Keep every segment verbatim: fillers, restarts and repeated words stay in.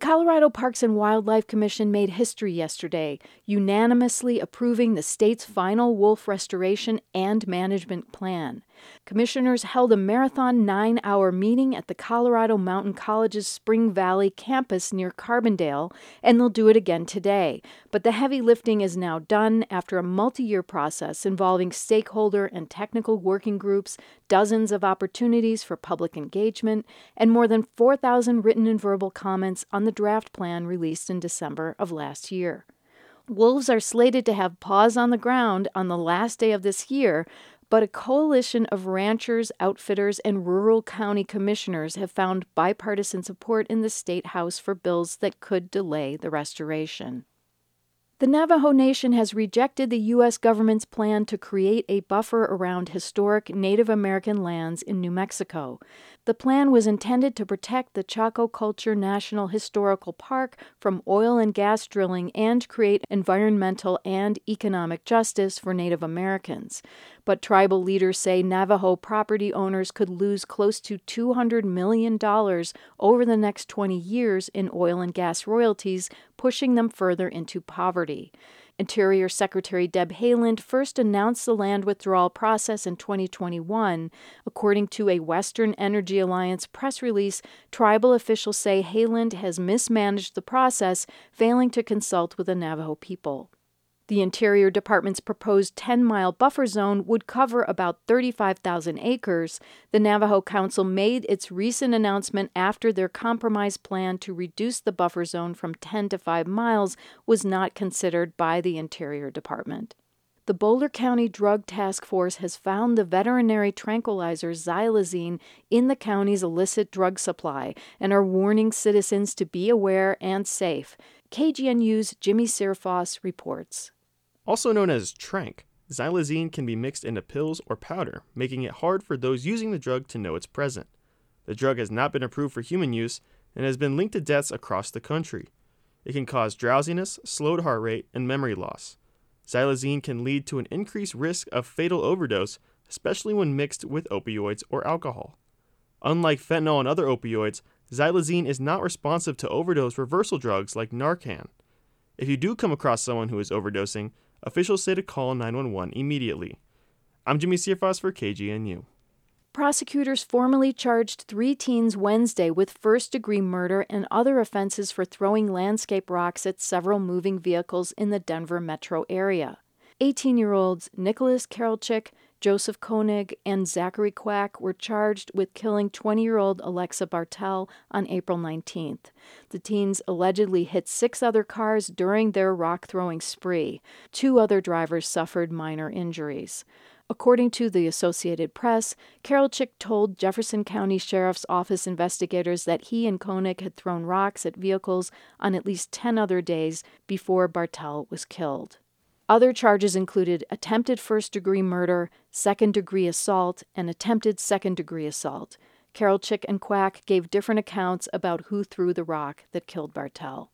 Colorado Parks and Wildlife Commission made history yesterday, unanimously approving the state's final wolf restoration and management plan. Commissioners held a marathon nine-hour meeting at the Colorado Mountain College's Spring Valley campus near Carbondale, and they'll do it again today. But the heavy lifting is now done after a multi-year process involving stakeholder and technical working groups, dozens of opportunities for public engagement, and more than four thousand written and verbal comments on the draft plan released in December of last year. Wolves are slated to have paws on the ground on the last day of this year, but a coalition of ranchers, outfitters, and rural county commissioners have found bipartisan support in the State House for bills that could delay the restoration. The Navajo Nation has rejected the U S government's plan to create a buffer around historic Native American lands in New Mexico. The plan was intended to protect the Chaco Culture National Historical Park from oil and gas drilling and create environmental and economic justice for Native Americans. But tribal leaders say Navajo property owners could lose close to two hundred million dollars over the next twenty years in oil and gas royalties, pushing them further into poverty. Interior Secretary Deb Haaland first announced the land withdrawal process in twenty twenty-one. According to a Western Energy Alliance press release, tribal officials say Haaland has mismanaged the process, failing to consult with the Navajo people. The Interior Department's proposed ten-mile buffer zone would cover about thirty-five thousand acres. The Navajo Council made its recent announcement after their compromise plan to reduce the buffer zone from ten to five miles was not considered by the Interior Department. The Boulder County Drug Task Force has found the veterinary tranquilizer xylazine in the county's illicit drug supply and are warning citizens to be aware and safe. K G N U's Jimmy Searfoss reports. Also known as Trank, xylazine can be mixed into pills or powder, making it hard for those using the drug to know it's present. The drug has not been approved for human use and has been linked to deaths across the country. It can cause drowsiness, slowed heart rate, and memory loss. Xylazine can lead to an increased risk of fatal overdose, especially when mixed with opioids or alcohol. Unlike fentanyl and other opioids, xylazine is not responsive to overdose reversal drugs like Narcan. If you do come across someone who is overdosing, officials say to call nine one one immediately. I'm Jimmy Searfoss for K G N U. Prosecutors formally charged three teens Wednesday with first-degree murder and other offenses for throwing landscape rocks at several moving vehicles in the Denver metro area. eighteen-year-olds Nicholas Karolchik, Joseph Koenig, and Zachary Quack were charged with killing twenty-year-old Alexa Bartel on April nineteenth. The teens allegedly hit six other cars during their rock-throwing spree. Two other drivers suffered minor injuries. According to the Associated Press, Karolchik told Jefferson County Sheriff's Office investigators that he and Koenig had thrown rocks at vehicles on at least ten other days before Bartel was killed. Other charges included attempted first-degree murder, second-degree assault, and attempted second-degree assault. Karolchik and Quack gave different accounts about who threw the rock that killed Bartel.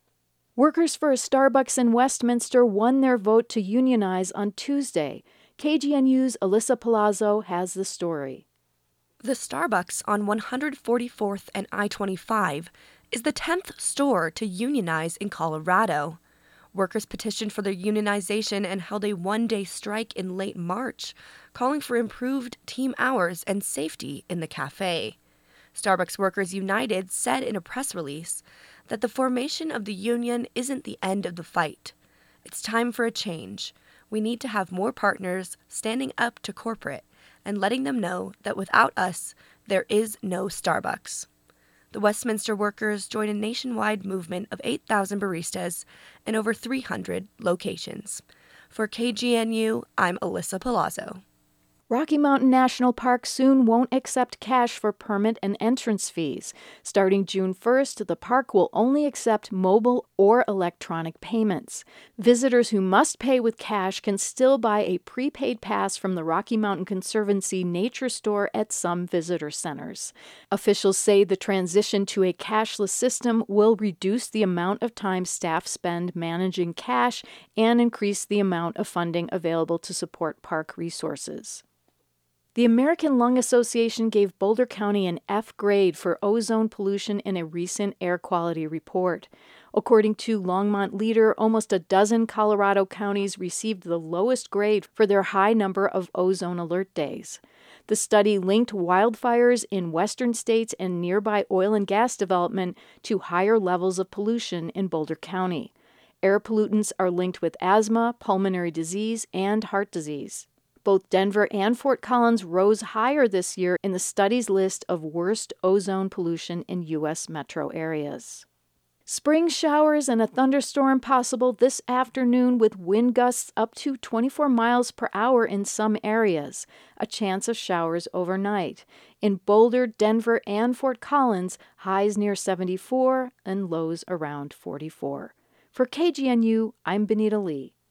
Workers for a Starbucks in Westminster won their vote to unionize on Tuesday. K G N U's Alyssa Palazzo has the story. The Starbucks on one forty-fourth and I twenty-five is the tenth store to unionize in Colorado. Workers petitioned for their unionization and held a one-day strike in late March, calling for improved team hours and safety in the cafe. Starbucks Workers United said in a press release that the formation of the union isn't the end of the fight. It's time for a change. We need to have more partners standing up to corporate and letting them know that without us, there is no Starbucks. The Westminster workers joined a nationwide movement of eight thousand baristas in over three hundred locations. For K G N U, I'm Alyssa Palazzo. Rocky Mountain National Park soon won't accept cash for permit and entrance fees. Starting June first, the park will only accept mobile or electronic payments. Visitors who must pay with cash can still buy a prepaid pass from the Rocky Mountain Conservancy Nature Store at some visitor centers. Officials say the transition to a cashless system will reduce the amount of time staff spend managing cash and increase the amount of funding available to support park resources. The American Lung Association gave Boulder County an F grade for ozone pollution in a recent air quality report. According to Longmont Leader, almost a dozen Colorado counties received the lowest grade for their high number of ozone alert days. The study linked wildfires in western states and nearby oil and gas development to higher levels of pollution in Boulder County. Air pollutants are linked with asthma, pulmonary disease, and heart disease. Both Denver and Fort Collins rose higher this year in the study's list of worst ozone pollution in U S metro areas. Spring showers and a thunderstorm possible this afternoon with wind gusts up to twenty-four miles per hour in some areas. A chance of showers overnight. In Boulder, Denver, and Fort Collins, highs near seventy-four and lows around forty-four. For K G N U, I'm Benita Lee.